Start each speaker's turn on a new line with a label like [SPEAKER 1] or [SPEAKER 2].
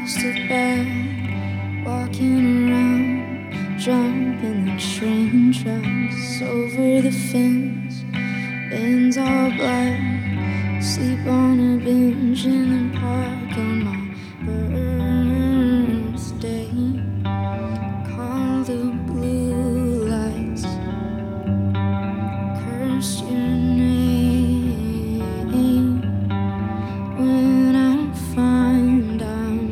[SPEAKER 1] stood by, walking around, jumping the train tracks over the fence. Veins all black, sleep on a bench in the